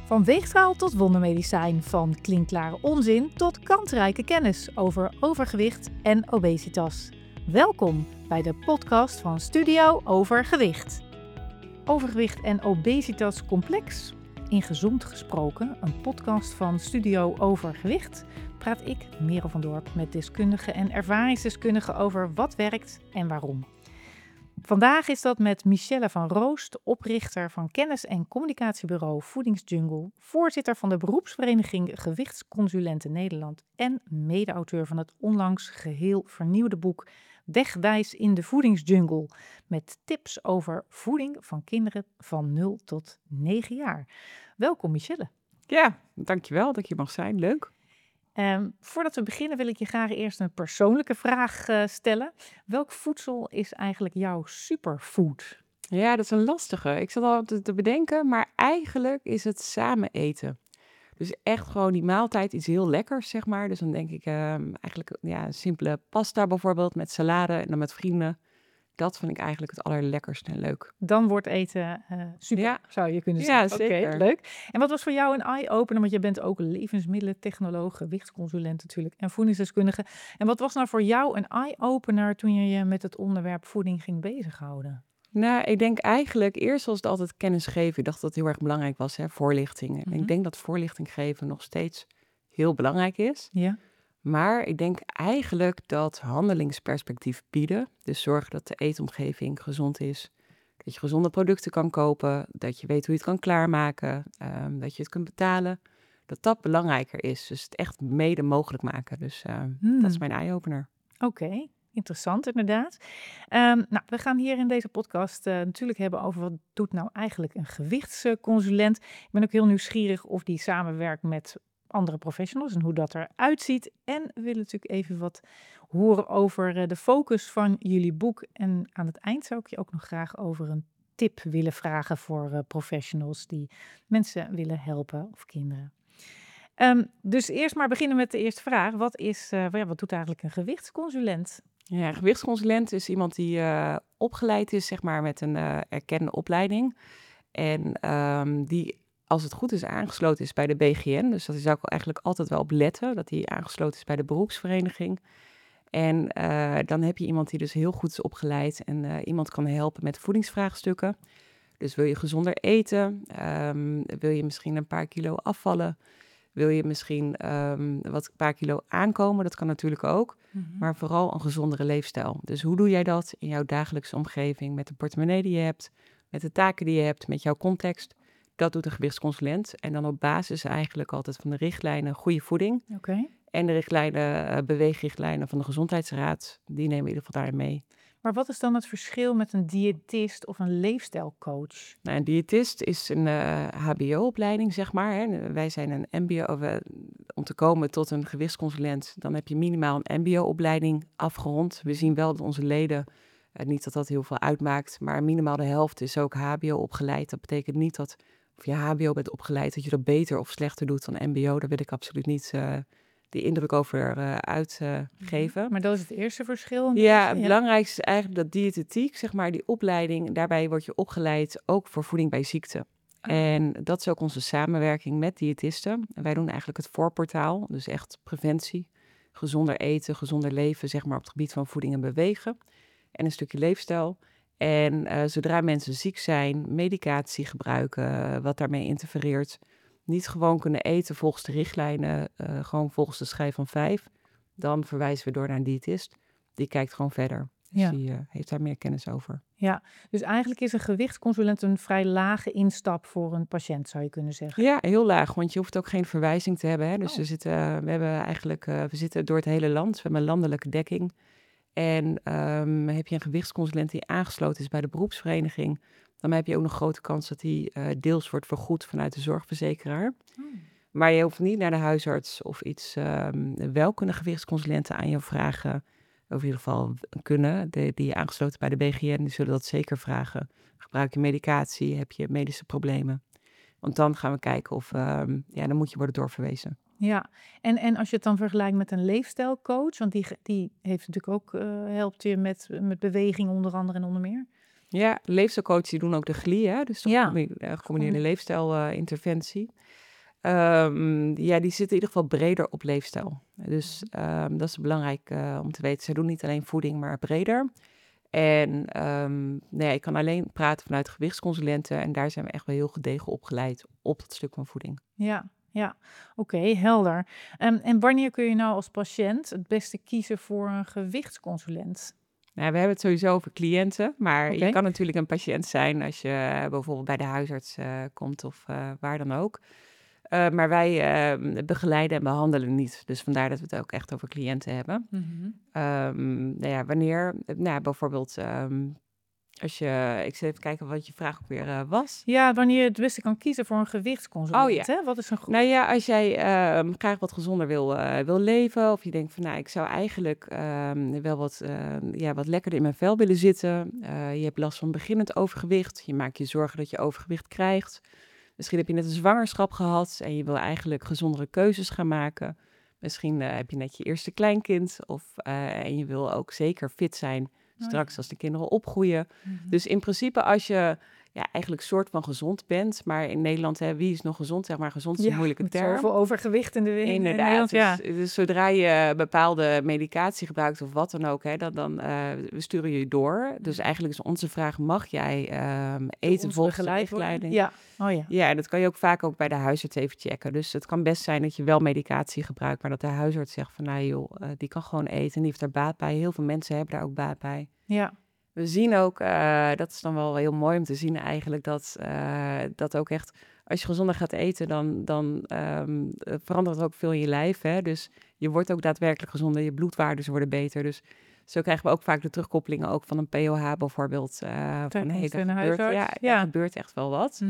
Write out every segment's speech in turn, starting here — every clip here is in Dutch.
Van weegschaal tot wondermedicijn, van klinkklare onzin tot kansrijke kennis over overgewicht en obesitas. Welkom bij de podcast van Studio Overgewicht. Overgewicht en obesitas complex? In Gezond Gesproken, een podcast van Studio Overgewicht, praat ik, Merel van Dorp, met deskundigen en ervaringsdeskundigen over wat werkt en waarom. Vandaag is dat met Michelle van Roost, oprichter van kennis- en communicatiebureau Voedingsjungle, voorzitter van de beroepsvereniging Gewichtsconsulenten Nederland en mede-auteur van het onlangs geheel vernieuwde boek Wegwijs in de voedingsjungle, met tips over voeding van kinderen van 0 tot 9 jaar. Welkom Michelle. Ja, dankjewel dat je mag zijn. Leuk. Voordat we beginnen wil ik je graag eerst een persoonlijke vraag stellen. Welk voedsel is eigenlijk jouw superfood? Ja, dat is een lastige. Ik zat al te bedenken, maar eigenlijk is het samen eten. Dus echt gewoon die maaltijd iets heel lekkers, zeg maar. Dus dan denk ik eigenlijk een simpele pasta bijvoorbeeld met salade en dan met vrienden. Dat vind ik eigenlijk het allerlekkerste en leuk. Dan wordt eten super, Ja. zou je kunnen Ja, zeggen. zeker. Oké, leuk. En wat was voor jou een eye-opener? Want je bent ook levensmiddelentechnoloog, gewichtsconsulent natuurlijk en voedingsdeskundige. En wat was nou voor jou een eye-opener toen je je met het onderwerp voeding ging bezighouden? Nou, ik denk eigenlijk eerst was het altijd kennis geven. Ik dacht dat het heel erg belangrijk was, hè, voorlichting. En ik denk dat voorlichting geven nog steeds heel belangrijk is. Ja. Maar ik denk eigenlijk dat handelingsperspectief bieden, dus zorgen dat de eetomgeving gezond is, dat je gezonde producten kan kopen, dat je weet hoe je het kan klaarmaken, dat je het kunt betalen, dat dat belangrijker is. Dus het echt mede mogelijk maken. Dus dat is mijn eye-opener. Oké, interessant inderdaad. We gaan hier in deze podcast natuurlijk hebben over wat doet nou eigenlijk een gewichtsconsulent. Ik ben ook heel nieuwsgierig of die samenwerkt met andere professionals en hoe dat eruit ziet. En we willen natuurlijk even wat horen over de focus van jullie boek. En aan het eind zou ik je ook nog graag over een tip willen vragen voor professionals die mensen willen helpen of kinderen. Dus eerst maar beginnen met de eerste vraag. Wat doet eigenlijk een gewichtsconsulent? Ja, een gewichtsconsulent is iemand die opgeleid is, zeg maar, met een erkende opleiding. En die, als het goed is, aangesloten is bij de BGN. Dus dat is ook eigenlijk altijd wel op letten, dat hij aangesloten is bij de beroepsvereniging. En dan heb je iemand die dus heel goed is opgeleid en iemand kan helpen met voedingsvraagstukken. Dus wil je gezonder eten? Wil je misschien een paar kilo afvallen? Wil je misschien wat een paar kilo aankomen? Dat kan natuurlijk ook. Maar vooral een gezondere leefstijl. Dus hoe doe jij dat in jouw dagelijkse omgeving? Met de portemonnee die je hebt, met de taken die je hebt, met jouw context. Dat doet een gewichtsconsulent. En dan op basis eigenlijk altijd van de richtlijnen goede voeding. Oké. En de richtlijnen, beweegrichtlijnen van de Gezondheidsraad, die nemen we in ieder geval daarin mee. Maar wat is dan het verschil met een diëtist of een leefstijlcoach? Nou, een diëtist is een HBO-opleiding, zeg maar. Hè. Wij zijn een MBO. Om te komen tot een gewichtsconsulent, dan heb je minimaal een MBO-opleiding afgerond. We zien wel dat onze leden, niet dat dat heel veel uitmaakt, maar minimaal de helft is ook HBO opgeleid. Dat betekent niet dat of je HBO bent opgeleid, dat je dat beter of slechter doet dan MBO. Daar wil ik absoluut niet die indruk over uitgeven. Maar dat is het eerste verschil? Ja, het belangrijkste is eigenlijk dat diëtetiek, zeg maar, die opleiding, daarbij word je opgeleid ook voor voeding bij ziekte. En dat is ook onze samenwerking met diëtisten. En wij doen eigenlijk het voorportaal, dus echt preventie, gezonder eten, gezonder leven, zeg maar, op het gebied van voeding en bewegen. En een stukje leefstijl. En zodra mensen ziek zijn, medicatie gebruiken, wat daarmee interfereert, niet gewoon kunnen eten volgens de richtlijnen, gewoon volgens de schijf van 5, dan verwijzen we door naar een diëtist. Die kijkt gewoon verder. Dus die heeft daar meer kennis over. Ja, dus eigenlijk is een gewichtsconsulent een vrij lage instap voor een patiënt, zou je kunnen zeggen. Ja, heel laag, want je hoeft ook geen verwijzing te hebben. Hè? Dus we zitten door het hele land. We hebben een landelijke dekking. En heb je een gewichtsconsulent die aangesloten is bij de beroepsvereniging, dan heb je ook nog grote kans dat die deels wordt vergoed vanuit de zorgverzekeraar. Maar je hoeft niet naar de huisarts of iets. Wel kunnen gewichtsconsulenten aan je vragen, of in ieder geval kunnen, die aangesloten bij de BGN, die zullen dat zeker vragen. Gebruik je medicatie? Heb je medische problemen? Want dan gaan we kijken of, dan moet je worden doorverwezen. Ja, en als je het dan vergelijkt met een leefstijlcoach, want die heeft natuurlijk ook, helpt je met beweging onder andere en onder meer. Ja, leefstijlcoaches die doen ook de GLI, hè? Dus de Ja. gecombineerde leefstijlinterventie. Ja, die zitten in ieder geval breder op leefstijl. Dus dat is belangrijk om te weten. Ze doen niet alleen voeding, maar breder. En nou ja, ik kan alleen praten vanuit gewichtsconsulenten. En daar zijn we echt wel heel gedegen opgeleid op dat stuk van voeding. Ja. Oké, helder. En wanneer kun je nou als patiënt het beste kiezen voor een gewichtsconsulent? Nou, we hebben het sowieso over cliënten, maar Oké. je kan natuurlijk een patiënt zijn als je bijvoorbeeld bij de huisarts komt of waar dan ook. Maar wij begeleiden en behandelen niet. Dus vandaar dat we het ook echt over cliënten hebben. Nou ja, wanneer? Nou, bijvoorbeeld als je... Ik zit even kijken wat je vraag ook weer was. Ja, wanneer je het beste kan kiezen voor een gewichtsconsulent. Oh ja. Hè? Wat is een goed? Nou ja, als jij graag wat gezonder wil leven... of je denkt van, nou, ik zou eigenlijk wel wat lekkerder in mijn vel willen zitten. Je hebt last van beginnend overgewicht. Je maakt je zorgen dat je overgewicht krijgt. Misschien heb je net een zwangerschap gehad... en je wil eigenlijk gezondere keuzes gaan maken. Misschien heb je net je eerste kleinkind... en je wil ook zeker fit zijn... straks als de kinderen opgroeien. Dus in principe als je eigenlijk soort van gezond bent... maar in Nederland, wie is nog gezond? Zeg maar, gezond is een moeilijke met term. zoveel overgewicht in Inderdaad, Nederland. Ja. dus zodra je bepaalde medicatie gebruikt of wat dan ook... dan we sturen je door. Dus eigenlijk is onze vraag, mag jij eten volgens de richtlijnen? Ja, oh ja. Ja, en dat kan je ook vaak ook bij de huisarts even checken. Dus het kan best zijn dat je wel medicatie gebruikt... maar dat de huisarts zegt van, nou joh, die kan gewoon eten... en die heeft daar baat bij. Heel veel mensen hebben daar ook baat bij. Ja. We zien ook, dat is dan wel heel mooi om te zien eigenlijk... dat ook echt, als je gezonder gaat eten... dan verandert het ook veel in je lijf. Hè? Dus je wordt ook daadwerkelijk gezonder. Je bloedwaardes worden beter. Dus zo krijgen we ook vaak de terugkoppelingen... ook van een POH bijvoorbeeld. Er gebeurt echt wel wat.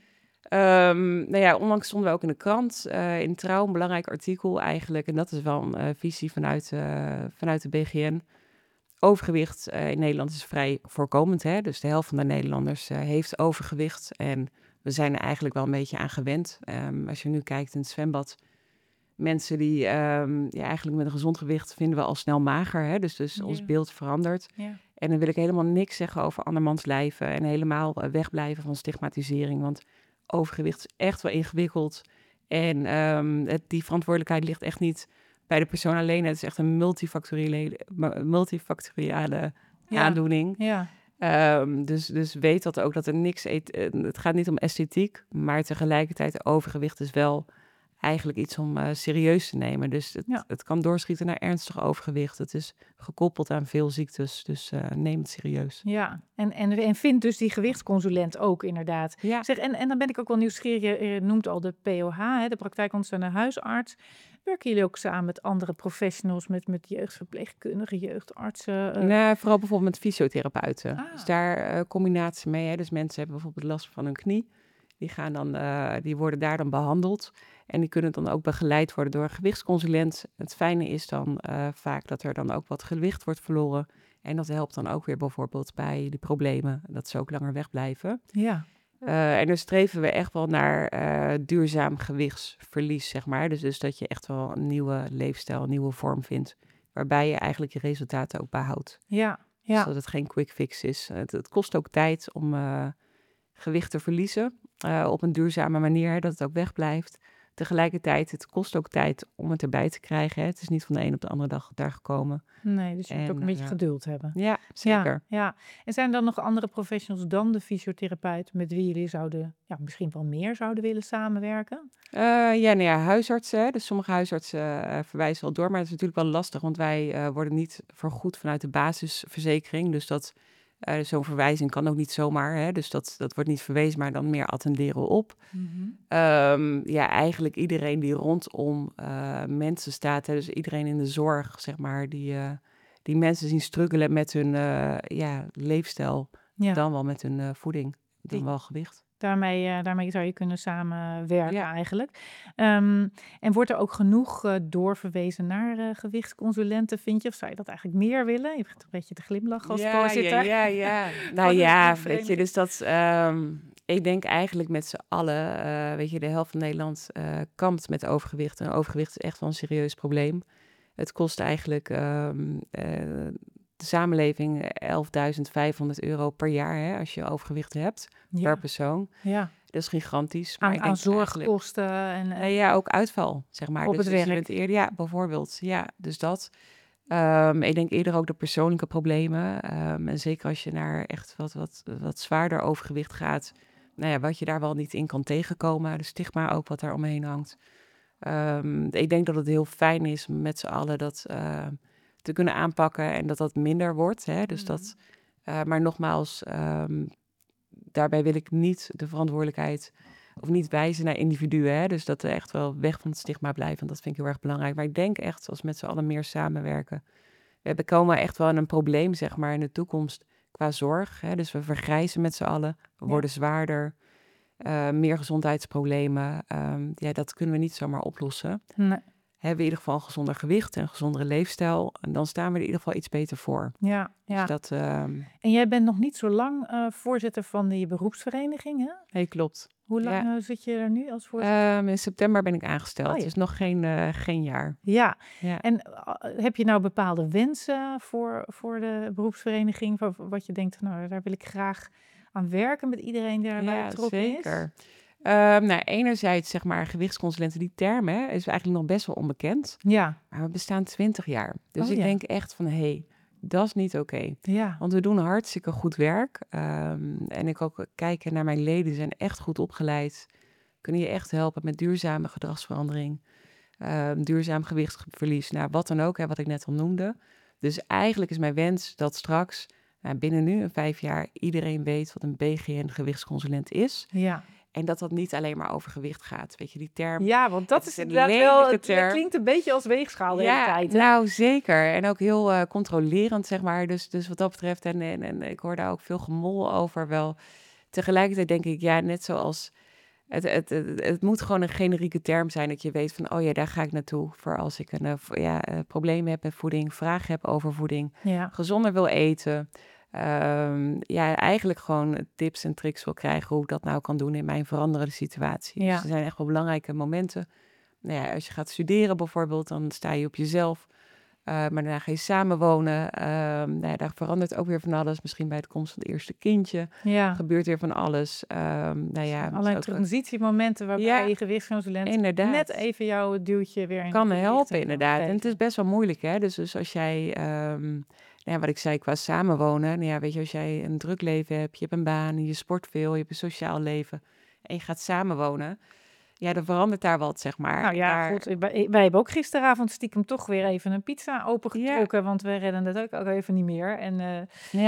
Nou ja, onlangs stonden we ook in de krant, in Trouw, een belangrijk artikel eigenlijk. En dat is wel een visie vanuit de BGN. Overgewicht in Nederland is vrij voorkomend. Hè? Dus de helft van de Nederlanders heeft overgewicht. En we zijn er eigenlijk wel een beetje aan gewend. Als je nu kijkt in het zwembad... mensen die eigenlijk met een gezond gewicht vinden we al snel mager. Hè? Dus ons beeld verandert. Ja. En dan wil ik helemaal niks zeggen over andermans lijven... en helemaal wegblijven van stigmatisering. Want overgewicht is echt wel ingewikkeld. En die verantwoordelijkheid ligt echt niet bij de persoon alleen. Het is echt een multifactoriale aandoening. Ja. Dus weet dat ook dat er niks... het gaat niet om esthetiek, maar tegelijkertijd overgewicht is wel... eigenlijk iets om serieus te nemen. Dus het kan doorschieten naar ernstig overgewicht. Het is gekoppeld aan veel ziektes, dus neem het serieus. Ja, en vindt dus die gewichtsconsulent ook inderdaad. Ja. Zeg, en dan ben ik ook wel nieuwsgierig, je noemt al de POH, hè, de praktijkondersteunende huisarts. Werken jullie ook samen met andere professionals, met jeugdverpleegkundigen, jeugdartsen? Nee, vooral bijvoorbeeld met fysiotherapeuten. Ah. Dus daar combinatie mee. Hè. Dus mensen hebben bijvoorbeeld last van hun knie. Die worden daar dan behandeld. En die kunnen dan ook begeleid worden door een gewichtsconsulent. Het fijne is dan vaak dat er dan ook wat gewicht wordt verloren. En dat helpt dan ook weer bijvoorbeeld bij die problemen. Dat ze ook langer wegblijven. Ja. En dus streven we echt wel naar duurzaam gewichtsverlies, zeg maar. Dus dat je echt wel een nieuwe leefstijl, een nieuwe vorm vindt. Waarbij je eigenlijk je resultaten ook behoudt. Ja. Dus dat het geen quick fix is. Het kost ook tijd om gewicht te verliezen op een duurzame manier, hè, dat het ook wegblijft. Tegelijkertijd, het kost ook tijd om het erbij te krijgen. Hè. Het is niet van de een op de andere dag daar gekomen. Nee, dus je moet ook een beetje geduld hebben. Ja, zeker. Ja. En zijn er dan nog andere professionals dan de fysiotherapeut... met wie jullie misschien wel meer zouden willen samenwerken? Huisartsen. Hè. Dus sommige huisartsen verwijzen wel door. Maar dat is natuurlijk wel lastig, want wij worden niet vergoed vanuit de basisverzekering. Dus zo'n verwijzing kan ook niet zomaar. Hè? Dus dat wordt niet verwezen, maar dan meer attenderen op. Eigenlijk iedereen die rondom mensen staat. Hè? Dus iedereen in de zorg, zeg maar, die mensen zien struggelen met hun leefstijl. Ja. Dan wel met hun voeding, dan wel gewicht. Daarmee zou je kunnen samenwerken eigenlijk. En wordt er ook genoeg doorverwezen naar gewichtsconsulenten, vind je? Of zou je dat eigenlijk meer willen? Je begint een beetje te glimlachen als voorzitter. Ja. Nou ja, weet je, dus dat... ik denk eigenlijk met z'n allen, de helft van Nederland kampt met overgewicht. En overgewicht is echt wel een serieus probleem. Het kost eigenlijk de samenleving €11.500 per jaar, hè, als je overgewicht hebt, per persoon. Ja. Dat is gigantisch. Maar Aan zorgkosten Nee, ja, ook uitval, zeg maar. op Dus het als je werk. bent eerder, ja, bijvoorbeeld. Ja, dus dat. Ik denk eerder ook de persoonlijke problemen. En zeker als je naar echt wat zwaarder overgewicht gaat. Nou ja, wat je daar wel niet in kan tegenkomen. De stigma ook wat daar omheen hangt. Ik denk dat het heel fijn is om met z'n allen dat te kunnen aanpakken. En dat dat minder wordt. Hè? Dus dat, maar nogmaals, daarbij wil ik niet de verantwoordelijkheid of niet wijzen naar individuen. Hè? Dus dat we echt wel weg van het stigma blijven. Want dat vind ik heel erg belangrijk. Maar ik denk echt, als we met z'n allen meer samenwerken. We komen echt wel in een probleem, zeg maar, in de toekomst qua zorg. Hè? Dus we vergrijzen met z'n allen. We worden zwaarder. Meer gezondheidsproblemen. Ja, dat kunnen we niet zomaar oplossen. Nee. Hebben we in ieder geval een gezonder gewicht en een gezondere leefstijl. En dan staan we er in ieder geval iets beter voor. Ja. Dus dat, En jij bent nog niet zo lang voorzitter van die beroepsvereniging, hè? nee, klopt. Hoe lang zit je er nu als voorzitter? In september ben ik aangesteld. Oh, ja. Dus nog geen jaar. Ja. Ja. En heb je nou bepaalde wensen voor de beroepsvereniging? Wat je denkt, nou, daar wil ik graag aan werken met iedereen die daarbij betrokken zeker. Enerzijds, zeg maar, gewichtsconsulenten, die term hè, is eigenlijk nog best wel onbekend. Ja. Maar we bestaan 20 jaar. Dus ik denk echt van, dat is niet oké. Ja. Want we doen hartstikke goed werk. En ik ook kijken naar mijn leden, die zijn echt goed opgeleid. Kunnen je echt helpen met duurzame gedragsverandering. Duurzaam gewichtsverlies, nou, wat dan ook, hè, wat ik net al noemde. Dus eigenlijk is mijn wens dat straks, binnen nu 5 jaar, iedereen weet wat een BGN-gewichtsconsulent is. Ja. En dat niet alleen maar over gewicht gaat. Weet je, die term... Ja, want dat is inderdaad wel... Het klinkt een beetje als weegschaal de hele tijd. Hè? Nou, zeker. En ook heel controlerend, zeg maar. Dus wat dat betreft, en ik hoor daar ook veel gemol over wel. Tegelijkertijd denk ik, ja, net zoals... Het moet gewoon een generieke term zijn dat je weet van, oh ja, daar ga ik naartoe. Voor als ik een probleem heb met voeding, vragen heb over voeding, gezonder wil eten. Eigenlijk gewoon tips en tricks wil krijgen hoe ik dat nou kan doen in mijn veranderende situatie. Ja. Dus er zijn echt wel belangrijke momenten. Nou ja, als je gaat studeren bijvoorbeeld, dan sta je op jezelf. Maar daarna ga je samenwonen. Daar verandert ook weer van alles. Misschien bij de komst van het eerste kindje gebeurt weer van alles. Allerlei transitiemomenten waarbij je gewichtsconsulent net even jouw duwtje weer kan helpen, inderdaad. En het is best wel moeilijk, hè. Dus als jij, wat ik zei qua samenwonen. Weet je, als jij een druk leven hebt, je hebt een baan, je sport veel, je hebt een sociaal leven en je gaat samenwonen. Ja, dan verandert daar wat, zeg maar. Nou ja, goed. Wij hebben ook gisteravond stiekem toch weer even een pizza opengetrokken, want we redden het ook even niet meer. En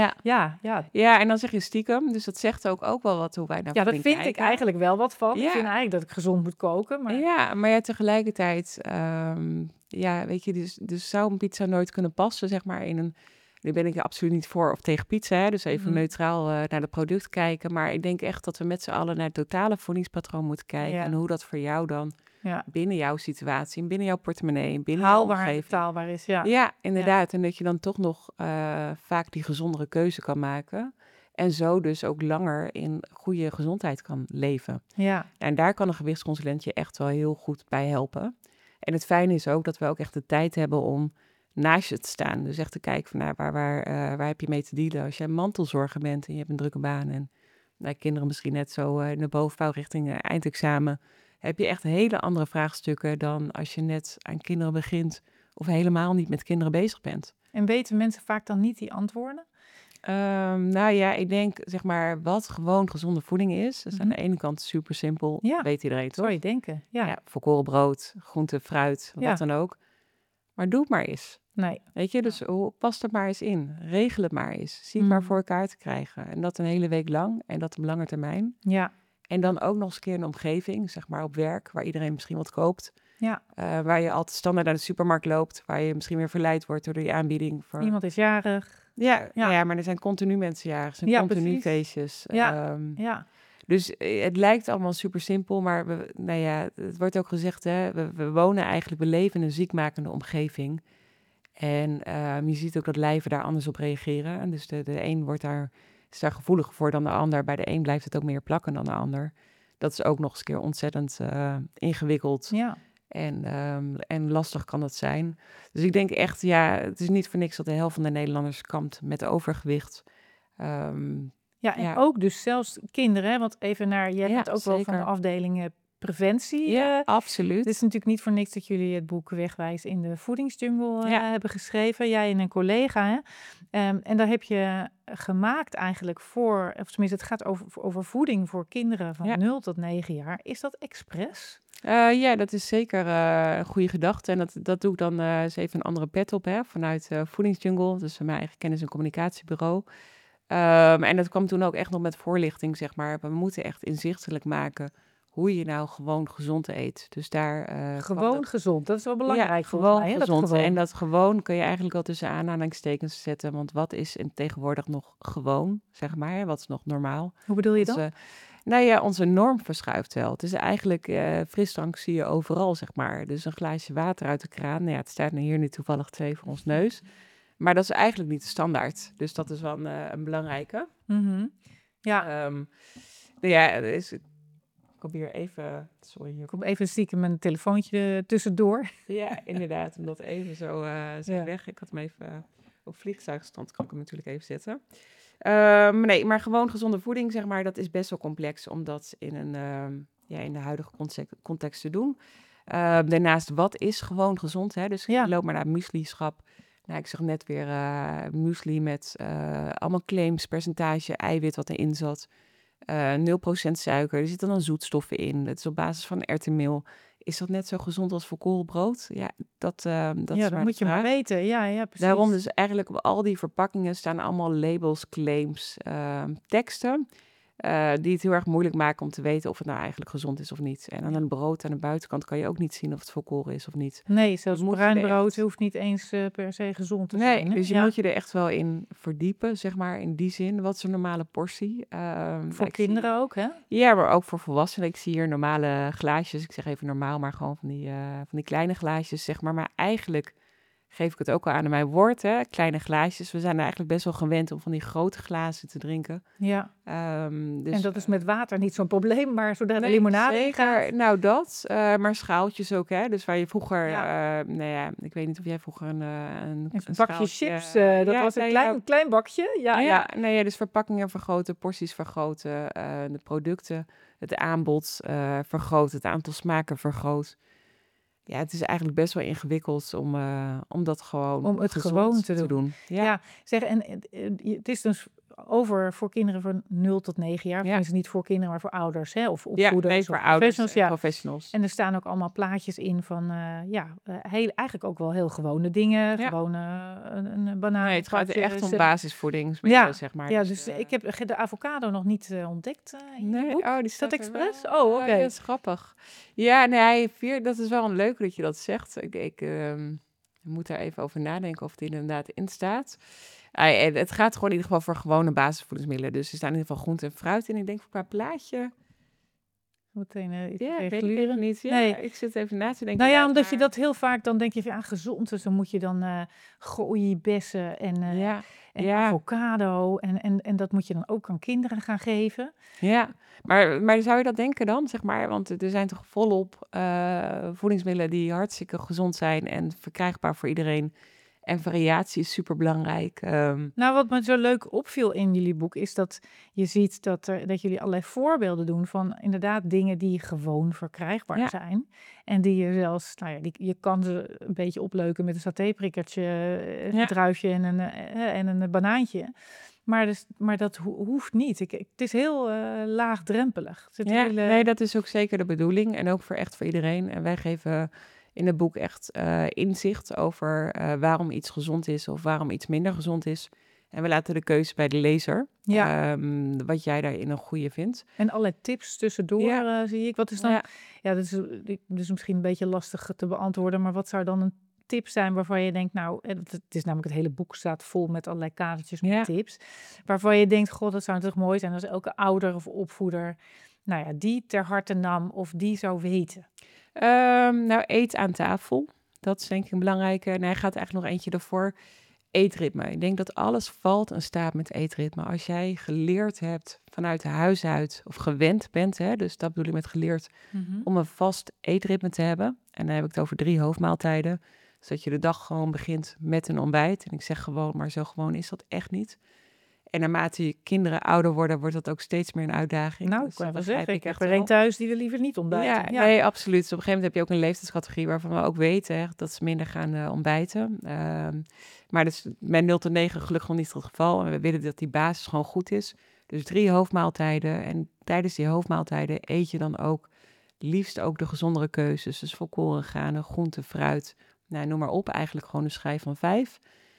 Ja, en dan zeg je stiekem, dus dat zegt ook wel wat hoe wij naar voeding kijken. Ja, dat vind ik eigenlijk wel wat van. Ik vind eigenlijk dat ik gezond moet koken. Maar... maar tegelijkertijd, weet je, dus zou een pizza nooit kunnen passen, zeg maar, in een... Nu ben ik er absoluut niet voor of tegen pizza, hè, dus even neutraal naar het product kijken. Maar ik denk echt dat we met z'n allen naar het totale voedingspatroon moeten kijken. En hoe dat voor jou dan binnen jouw situatie, binnen jouw portemonnee, binnen jouw omgeving... betaalbaar is, Ja, inderdaad. En dat je dan toch nog vaak die gezondere keuze kan maken. En zo dus ook langer in goede gezondheid kan leven. Ja. En daar kan een gewichtsconsulent je echt wel heel goed bij helpen. En het fijne is ook dat we ook echt de tijd hebben om naast je te staan. Dus echt te kijken van waar heb je mee te dealen. Als jij mantelzorger bent en je hebt een drukke baan en kinderen misschien net zo in de bovenbouw richting eindexamen, heb je echt hele andere vraagstukken dan als je net aan kinderen begint of helemaal niet met kinderen bezig bent. En weten mensen vaak dan niet die antwoorden? Ik denk, zeg maar, wat gewoon gezonde voeding is. Dat is aan de ene kant super simpel, weet iedereen toch? Zou je denken, ja. Volkoren brood, groente, fruit, wat dan ook. Maar doe het maar eens. Nee. Weet je, dus pas het maar eens in. Regel het maar eens. Zie het maar voor elkaar te krijgen. En dat een hele week lang en dat op lange termijn. Ja. En dan ook nog eens een keer een omgeving, zeg maar op werk, waar iedereen misschien wat koopt. Ja. Waar je altijd standaard naar de supermarkt loopt, waar je misschien weer verleid wordt door die aanbieding. Iemand is jarig. Ja, maar er zijn continu mensen jarig. Er zijn continu precies. Feestjes. Ja. Dus het lijkt allemaal super simpel, maar het wordt ook gezegd, hè, we wonen eigenlijk, we leven in een ziekmakende omgeving. En je ziet ook dat lijven daar anders op reageren. En dus de een is daar gevoeliger voor dan de ander. Bij de een blijft het ook meer plakken dan de ander. Dat is ook nog eens een keer ontzettend ingewikkeld. Ja. En lastig kan dat zijn. Dus ik denk echt, ja, het is niet voor niks dat de helft van de Nederlanders kampt met overgewicht. Ehm, Ja, en ja, ook dus zelfs kinderen, hè, want even naar, jij ja, bent ook wel van de zeker. afdeling preventie. Ja, Het is absoluut. natuurlijk niet voor niks dat jullie het boek Wegwijs in de voedingsjungle Ja, hebben geschreven. Jij en een collega. Hè? En daar heb je gemaakt eigenlijk voor, of tenminste het gaat over voeding voor kinderen van ja. 0 tot 9 jaar. Is dat expres? Ja, dat is zeker een goede gedachte. En dat doe ik dan eens even een andere pet op, hè, vanuit Voedingsjungle. Dus mijn eigen kennis- en communicatiebureau. En dat kwam toen ook echt nog met voorlichting, zeg maar. We moeten echt inzichtelijk maken hoe je nou gewoon gezond eet. Dus daar kwam Gewoon dat. gezond. Dat is wel Ja, belangrijk volgens gewoon mij, hè? Dat gezond. En gewoon. dat gewoon kun je eigenlijk al tussen aanhalingstekens zetten. Want wat is tegenwoordig nog gewoon, zeg maar? Hè? Wat is nog normaal? Hoe bedoel je dat? Nou ja, onze norm verschuift wel. Het is eigenlijk, frisdrank zie je overal, zeg maar. Dus een glaasje water uit de kraan. Nou ja, het staat hier nu toevallig 2 voor ons neus. Maar dat is eigenlijk niet de standaard. Dus dat is wel een belangrijke. Mhm. Ja, Ehm, nou ja, ik probeer even... Sorry, hier. kom even stiekem mijn telefoontje tussendoor. Ja, inderdaad. Om dat even zo Ja. weg. Ik had hem even op vliegtuigstand. Kan ik hem natuurlijk even zetten. Nee, maar gewoon gezonde voeding, zeg maar, dat is best wel complex om dat in de huidige context te doen. Daarnaast, wat is gewoon gezond? Hè? Dus Ja. loop maar naar muesli-schap. Nou, ik zag net weer muesli met allemaal claims, percentage, eiwit wat erin zat. 0% suiker, er zitten dan zoetstoffen in. Het is op basis van erwtenmeel. Is dat net zo gezond als volkoren brood? Ja, dat Ja, is dat maar de moet je maar vraag. weten. Ja, precies. Daarom dus eigenlijk op al die verpakkingen staan allemaal labels, claims, teksten. Die het heel erg moeilijk maken om te weten of het nou eigenlijk gezond is of niet. En aan Ja. een brood aan de buitenkant kan je ook niet zien of het volkoren is of niet. Nee, Dus zelfs moet je bruin er brood echt... hoeft niet eens per se gezond te Nee, zijn. Hè? dus je Ja. moet je er echt wel in verdiepen, zeg maar, in die zin. Wat is een normale portie? Voor Ik zie... kinderen ook, hè? Ja, maar ook voor volwassenen. Ik zie hier normale glaasjes. Ik zeg even normaal, maar gewoon van die kleine glaasjes, zeg maar. Maar eigenlijk geef ik het ook al aan mijn woord, hè? Kleine glaasjes. We zijn er eigenlijk best wel gewend om van die grote glazen te drinken. Ja. Dus, En dat is met water niet zo'n probleem, maar zodra de nee, limonade in gaat... zeker. Nou, dat. Maar schaaltjes ook, hè? Dus waar je vroeger, Ja. nou ja, ik weet niet of jij vroeger Een een bakje schaaltje... chips, dat ja, was een nee, ja, klein bakje. Ja, nou ja. ja, nee, ja, dus verpakkingen vergroten, porties vergroten, de producten, het aanbod vergroten, het aantal smaken vergroot. Ja, het is eigenlijk best wel ingewikkeld om dat gewoon Om het gezond gewoon te doen. Ja, Ja, zeg, en het is dus voor kinderen van 0 tot 9 jaar. ja. Tenminste, niet voor kinderen, maar voor ouders, hè? Of Ja, opvoeders nee, of voor ouders professionals. en Ja. professionals. En er staan ook allemaal plaatjes in van, eigenlijk ook wel heel gewone dingen. Ja. Gewoon een banaan. Nee, het gaat er echt om Ja, basisvoedingsmiddelen, zeg maar. ja, Dus, dus ik heb de avocado nog niet ontdekt in je nee, boek. oh, die Is dat staat er wel. expres? Oh, oké. Ja, dat is grappig. Ja, nee, dat is wel een leuk dat je dat zegt. Ik moet daar even over nadenken of het inderdaad in staat. Het gaat gewoon in ieder geval voor gewone basisvoedingsmiddelen. Dus er staan in ieder geval groente en fruit in. Ik denk qua plaatje... Meteen iets Ja, tegen weet ik gluren. even niet. Ja, Nee. ik zit even na te denken. Nou ja, inderdaad, omdat je maar- dat heel vaak, dan denk je van, gezond. Dus dan moet je dan gooien, bessen en Ja, en avocado. En dat moet je dan ook aan kinderen gaan geven. ja. Maar zou je dat denken dan, zeg maar? Want er zijn toch volop voedingsmiddelen die hartstikke gezond zijn en verkrijgbaar voor iedereen. En variatie is super belangrijk. Nou, wat me zo leuk opviel in jullie boek is dat je ziet dat jullie allerlei voorbeelden doen van inderdaad dingen die gewoon verkrijgbaar Ja. zijn. En die je zelfs, nou ja, je kan ze een beetje opleuken met een satéprikkertje, Ja. een druifje en een banaantje. Maar dat hoeft niet. Het is heel laagdrempelig. Er zit Ja, hele- nee, dat is ook zeker de bedoeling. En ook echt voor iedereen. En wij geven in het boek echt inzicht over waarom iets gezond is of waarom iets minder gezond is. En we laten de keuze bij de lezer. Ja. Wat jij daarin een goede vindt. En allerlei tips tussendoor Ja. zie ik. Wat is dan... Ja. Ja, dat is dus misschien een beetje lastig te beantwoorden. Maar wat zou dan een tip zijn waarvan je denkt... Nou, het is namelijk het hele boek staat vol met allerlei kadertjes met Ja. tips. Waarvan je denkt, god, dat zou toch mooi zijn als elke ouder of opvoeder... Nou ja, die ter harte nam of die zou weten. Nou, eet aan tafel. Dat is denk ik een belangrijke. En hij gaat eigenlijk nog eentje ervoor. eetritme. Ik denk dat alles valt en staat met eetritme. Als jij geleerd hebt vanuit huis uit, of gewend bent, hè, dus dat bedoel ik met geleerd, om een vast eetritme te hebben. En dan heb ik het over 3 hoofdmaaltijden. Dus dat je de dag gewoon begint met een ontbijt. En ik zeg gewoon, maar zo gewoon is dat echt niet. En naarmate je kinderen ouder worden, wordt dat ook steeds meer een uitdaging. Nou, Dus ik kan dat wel zeggen, begrijp ik heb echt er wel. een thuis die we liever niet ontbijten. Ja, nee, absoluut. Dus op een gegeven moment heb je ook een leeftijdscategorie waarvan we ook weten hè, dat ze minder gaan ontbijten. Maar dat is bij 0 tot 9 gelukkig nog niet het geval. En we willen dat die basis gewoon goed is. Dus 3 hoofdmaaltijden. En tijdens die hoofdmaaltijden eet je dan ook liefst ook de gezondere keuzes. Dus volkoren granen, groente, fruit. Nou, noem maar op. Eigenlijk gewoon een schijf van 5.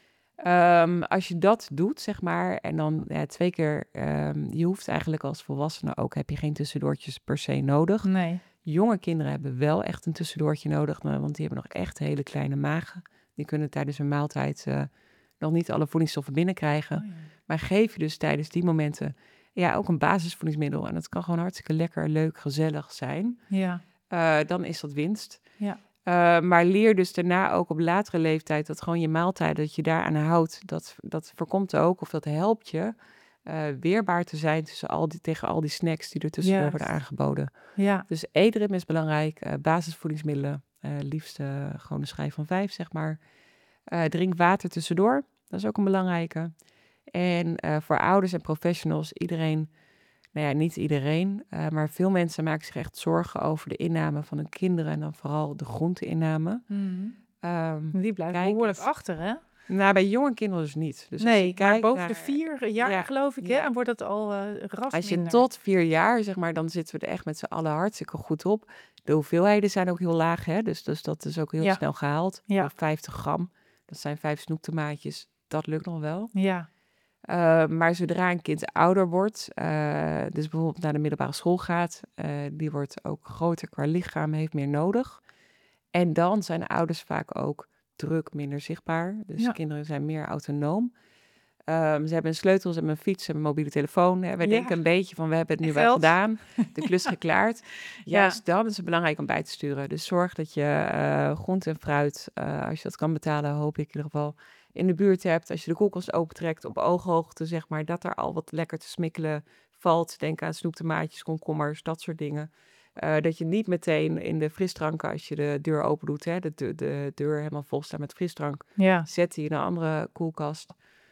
Als je dat doet, zeg maar, en dan 2 keer, je hoeft eigenlijk als volwassene ook, heb je geen tussendoortjes per se nodig. Nee. Jonge kinderen hebben wel echt een tussendoortje nodig, want die hebben nog echt hele kleine magen. Die kunnen tijdens een maaltijd nog niet alle voedingsstoffen binnenkrijgen. Oh, ja. Maar geef je dus tijdens die momenten ook een basisvoedingsmiddel. En dat kan gewoon hartstikke lekker, leuk, gezellig zijn. Ja. Dan is dat winst. Ja. Maar leer dus daarna ook op latere leeftijd dat gewoon je maaltijden, dat je daaraan houdt, dat voorkomt ook, of dat helpt je weerbaar te zijn tegen al die snacks die er tussendoor Juist. worden aangeboden. Ja. Dus eetritme is belangrijk, basisvoedingsmiddelen, liefst gewoon een schijf van 5, zeg maar. Drink water tussendoor, dat is ook een belangrijke. En voor ouders en professionals, iedereen, nou ja, niet iedereen, maar veel mensen maken zich echt zorgen over de inname van hun kinderen en dan vooral de groenteinname. Die blijft Kijk behoorlijk eens. achter, hè? Nou, bij jonge kinderen dus niet. Dus als Nee, je maar kijkt boven naar- de 4 jaar, Ja, geloof ik, hè? ja. En wordt het al ras Als je minder. tot 4 jaar, zeg maar, dan zitten we er echt met z'n allen hartstikke goed op. De hoeveelheden zijn ook heel laag, hè? Dus dat is ook heel Ja. snel gehaald. Ja. 50 gram, dat zijn 5 snoeptomaatjes. Dat lukt nog wel. Ja. Maar zodra een kind ouder wordt, dus bijvoorbeeld naar de middelbare school gaat, die wordt ook groter qua lichaam, heeft meer nodig. En dan zijn de ouders vaak ook druk minder zichtbaar. Dus Ja. kinderen zijn meer autonoom. Ze hebben een sleutel, ze hebben een fiets, ze hebben een mobiele telefoon. Hè. Wij Ja. denken een beetje van, we hebben het nu wel Geld. gedaan, de klus geklaard. Ja. Juist dan is het belangrijk om bij te sturen. Dus zorg dat je groente en fruit, als je dat kan betalen, hoop ik in ieder geval, in de buurt hebt. Als je de koelkast opentrekt op ooghoogte, zeg maar, dat er al wat lekker te smikkelen valt. Denk aan snoeptomaatjes, komkommers, dat soort dingen. Dat je niet meteen in de frisdranken, als je de deur open doet, hè, de deur helemaal vol staat met frisdrank, Ja. zet die in een andere koelkast.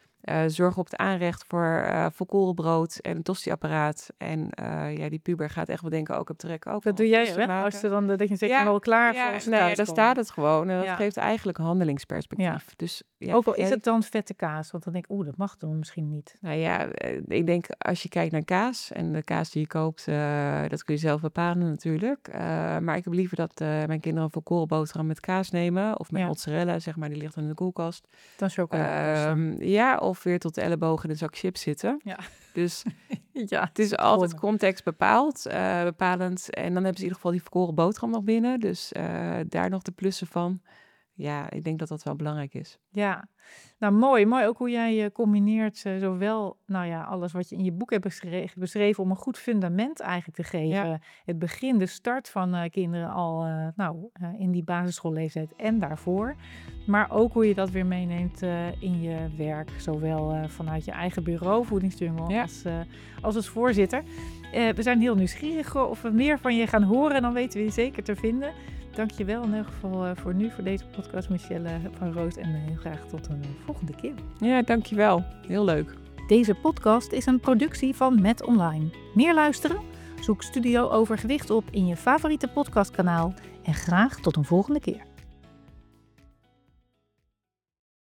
Zorg op het aanrecht voor volkoren brood en een tosti-apparaat. En die puber gaat echt wel denken, ik heb trek ook. Dat doe jij, hè? Als je dan dat je zegt, al klaar voor als ze nee, thuis daar komen. staat het gewoon. En dat Ja. geeft eigenlijk een handelingsperspectief. Dus, Ook al is het dan vette kaas, want dan denk ik, dat mag dan misschien niet. Nou ja, ik denk als je kijkt naar kaas en de kaas die je koopt, dat kun je zelf bepalen natuurlijk. Maar ik heb liever dat mijn kinderen een volkoren boterham met kaas nemen. Of met Ja. mozzarella, zeg maar, die ligt dan in de koelkast. Dan chocola. Of weer tot de elleboog in een zak chips zitten. Ja. Dus Ja. het is altijd context bepalend. En dan hebben ze in ieder geval die volkoren boterham nog binnen. Dus daar nog de plussen van. Ja, ik denk dat dat wel belangrijk is. Ja, nou mooi. Mooi ook hoe jij combineert zowel alles wat je in je boek hebt beschreven om een goed fundament eigenlijk te geven. Ja. Het begin, de start van kinderen al in die basisschoolleeftijd en daarvoor. Maar ook hoe je dat weer meeneemt in je werk. Zowel vanuit je eigen bureau, Voedingsjungle, als als voorzitter. We zijn heel nieuwsgierig of we meer van je gaan horen. Dan weten we je zeker te vinden. Dank je wel in ieder geval voor nu, voor deze podcast, Michelle van Roos. En heel graag tot een volgende keer. Ja, dankjewel. Heel leuk. Deze podcast is een productie van Met Online. Meer luisteren? Zoek Studio Overgewicht op in je favoriete podcastkanaal. En graag tot een volgende keer.